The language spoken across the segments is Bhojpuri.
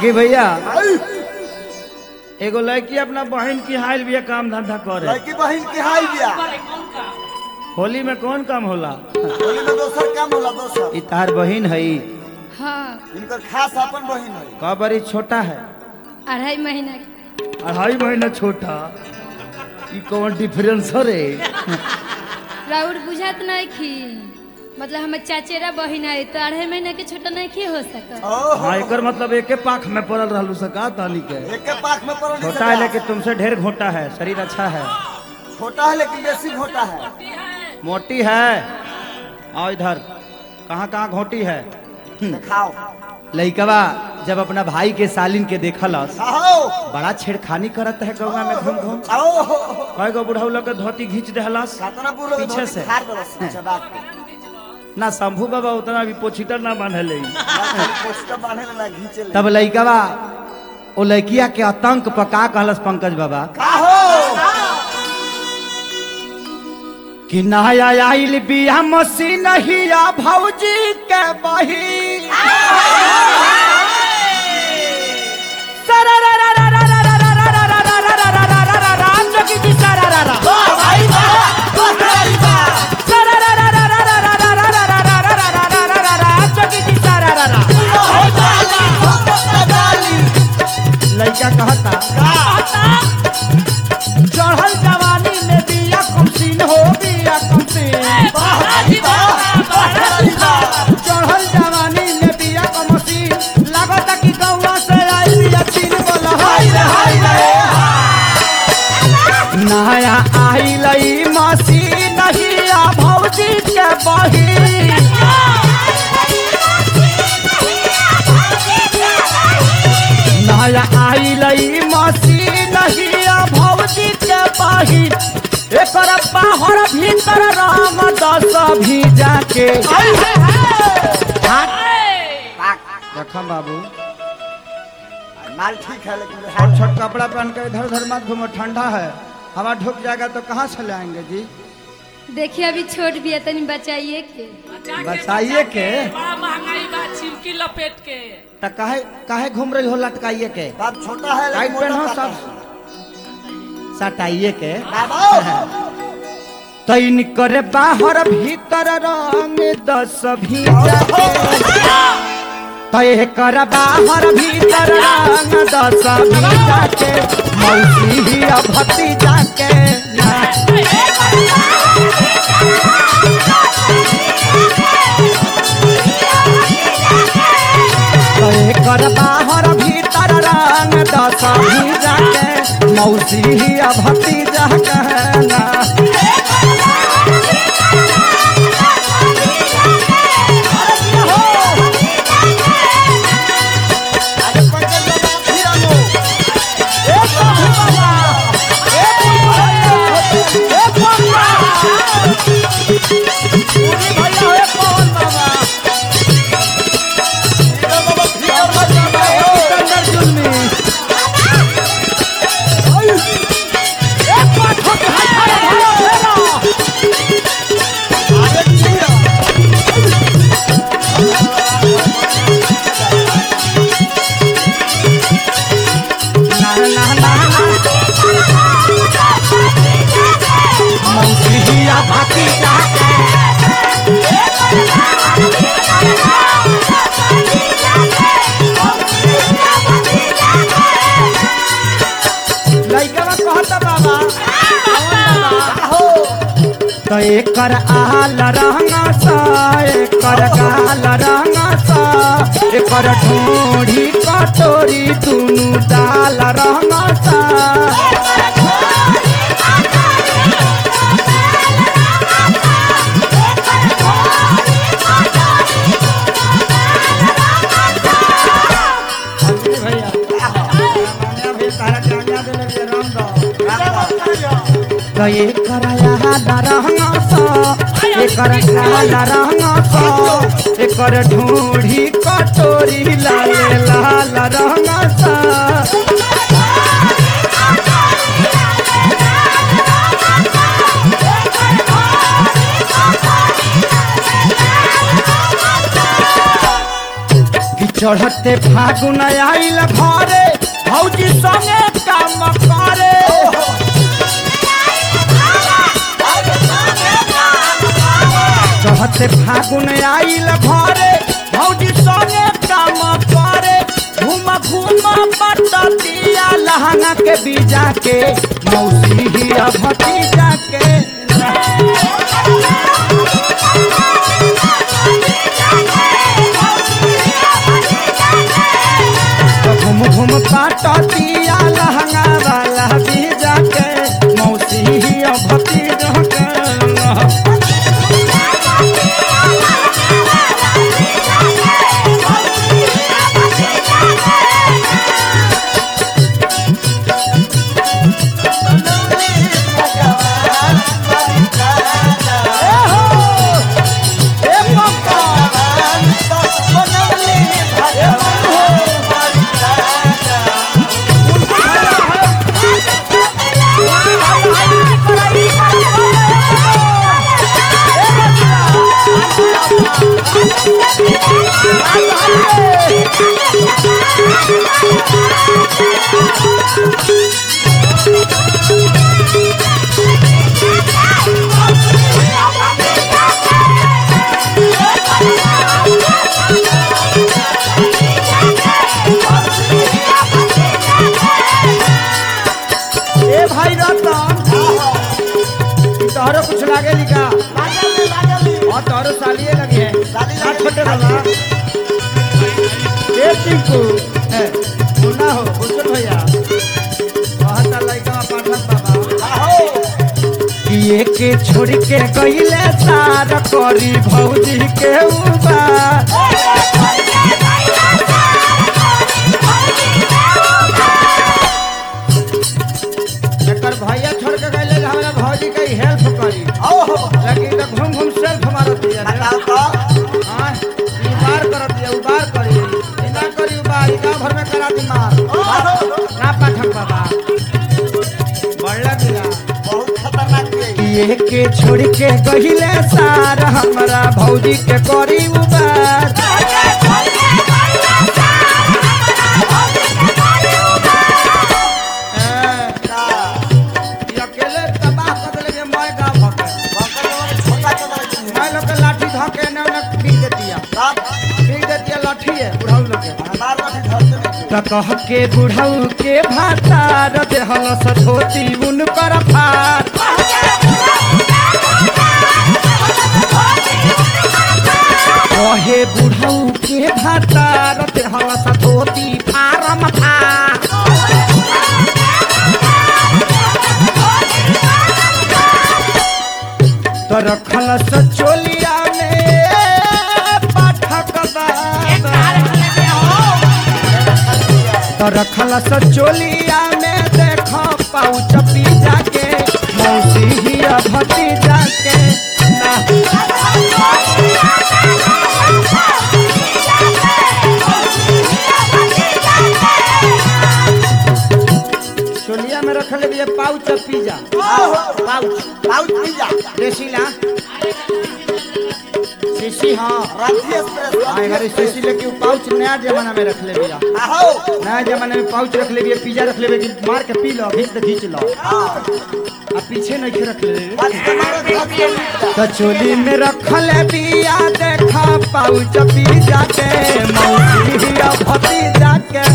देखी भैया एगो लड़की अपना बहन की हाइल भी काम धंधा करे। लड़की बहन की हाई बिया। होली में कौन काम होला? होली में दोसर काम होला दोसर। ई तार बहन है। हाँ इनकर खास अपन बहन है। का बड़ी छोटा है? 2.5 महीना 2.5 महीना छोटा। ई कौन डिफरेंस रे? राउर बुझात नहीं खी मतलब हमार चाचेरा बहिन है तो 2.5 महीना के छोटा नहीं खी हो सका। हाँ एकर मतलब एके पाख में पड़ल रहलू सका ताली के। एक के पाख में पड़ल। छोटा है लेकिन तुमसे ढेर घोटा है, शरीर अच्छा है। छोटा है लेकिन बेसी घोटा है। मोटी है। आओ इधर। कहाँ कहाँ घोटी है? दिखाओ। लइकवा जब अपना भाई के सालिन के देखलस आओ बड़ा छेड़खानी करत है गौवा में घूम घूम। आओ। कई गो बुढ़ऊ के धोती घींच देहलस कातना बुलो पीछे से। खार दलस चबा के। ना शंभू बाबा उतना भी पोछीटर ना बांधले। पोस्टर बांधे ना घींचे ले। तब लइकवा ओ लइकिया के आतंक पर का कहलस पंकज बाबा का हो कि नया आइल बिया मशीन हिया भौजी के बही लइका कहता चढ़ल जवानी में बिया कमसीन हो बिया कमसीन। चढ़ल जवानी में बिया कमसीन लागता कि गौवा से आई बिया चीन बोला हाय रे हाय रे। नया आई लई मशीन हिया भौजी के बही नया आई लई मशीन हिया भौजी के बही एकर बाहर भीतर राम 10 भीजा के। रखम बाबू माल ठीक है लेकिन छोट छोट कपड़ा पहन कर इधर उधर मत घूमो, ठंडा है, हवा ढुक जाएगा तो कहाँ से लाएंगे जी? देखिए अभी छोट भी है तनी बचाइए के। बचाइए के बड़ा महंगाई बा चिमकी लपेट के। तो काहे काहे घूम रही हो लटकाइए के? बाप छोटा है टाइट लेकिन पहनो मोटा सब सटाइए के। बाबा तैन करे बाहर भीतर रंग 10 भीजा के। तय कर बाहर भीतर रंग 10 भीजा के। मौसी भतीजा के तय कर बाहर भीतर रंग 10 भीजा के। मौसी भतीजा कहना तो एकर आल रंगा सा एकर गाल रंगा सा एकर ढोढ़ी कटोरी दुनू डाल रंगा सा। तो एकर आल रंगा सा एकर गाल रंगा सा एकर ढोढ़ी कटोरी लाल लाल रंगा सा। चढ़ते फागुन आइल घरे भौजी संगे काम करे चढ़ते फागुन आइल घरे भौजी संगे काम करे घूम घूम पटतिया लहंगा के बीजा के मौसी ही भतीजा के घूम घूम पटतिया लहंगा वाला बीजा के मौसी ही भतीजा के भाई रतन तोहरो कुछ लागे लिखा और तोहरो सालिए लगे है ना छोटे बाबा ए टिंकू है मुन्ना हो बुजुर्ग भैया बहुत लड़का पाठक बाबा किए के छोड़ के गईले तार करी भौजी के उबार भैया छोड़ के गए हमारा भौजी का हेल्प करी लेकिन तो घूम घूम सेल्फ मारत दिया उबार करत दिया उबार करी ना करी उबार गाँव भर में करा दी मार ना पाठक बाबा बढ़ला दिया बहुत खतरनाक ये के छोड़ के गहिले सार हमारा भौजी के करी उबार कह के बुढ़ऊ के भातार देहल सधोती उन पर फार कहे बुढ़ऊ के भातार देहल सधोती फारम फार तो रखल सचोलिया में पाठक तो रखल सचोलिया में देखो पाउच पीजा के मौसी ही भतीजा के चोलिया में रखल भी पाउच पिज्जा पाउच पिज्जा देसीला शीशी हाँ अरे शीशी लेके पाउच नया जमाना में रख ले भैया नया जमाना में पाउच रख ले भैया पिज्जा रख ले भैया मार के पी लो खींच लो अब पीछे नहीं रख ले तो चोली में रखल बिया देखा पाउच पिज्जा के मौसी भतीजा के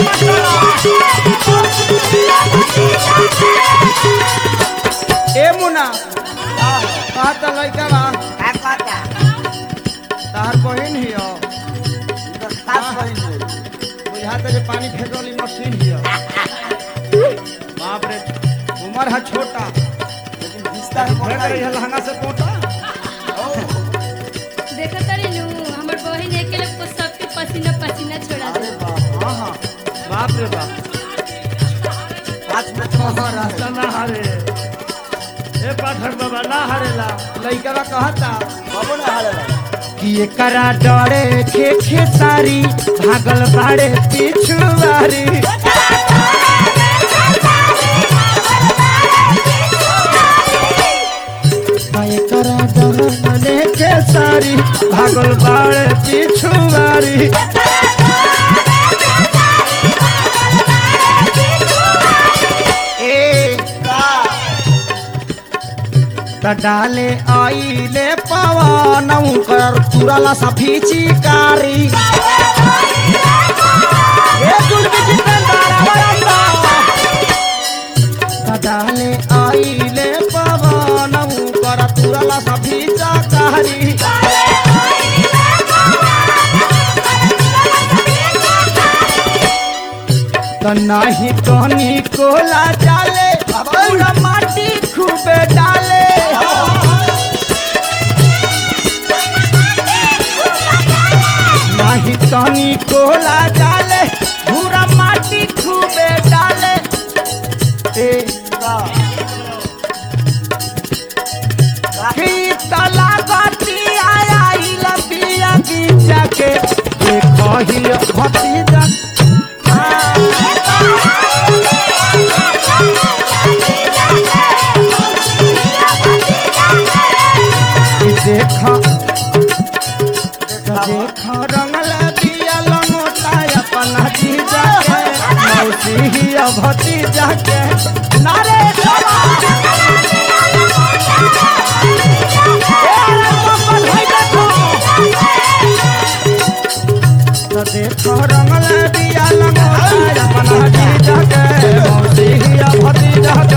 ए मुना कहा तो लड़का बा का कहता तार बहन ही हो इनका खास बहन है बुझा तो पानी फेंकली मशीन ही हो बाप रे उम्र है छोटा लेकिन विस्तार फेंक बड़ा रही है लहंगा से पोटा देखो तारी नु हमर बहिन अकेले को सबके पसीना पसीना छोड़ा दे अरे बाप हाँ हाँ बाप रे बाप 5 मिनट हाँ रास्ता ना हारे ए पाठक बाबा ना हारेला लड़का बा कहता बाबू ना हारे कि एकरा डरे खे सारी भागल बाड़े पिछुआरी एकरा डरे खे सारी भागल बाड़े पिछुआरी त डाले आइले पवन कर तुरला सफी चिकारी त डाले आइले पवन कर तुरला सफी चिकारी त नाही तोनी कोला डाले पूरा माटी खूबे डाले नाही तनी कोला डाले पूरा माटी खूबे डाले ए तला गति आया लबिया बीचा के कही भतीजा देखा देखा रंगल दिया लंगोटा अपना जीजा के मौसी ही भतीजा के नारे देखो रंगल दिया लंगोटा अपना जीजा के मौसी ही भतीजा के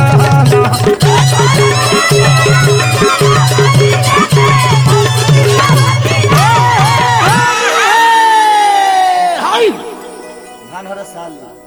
धान हर साल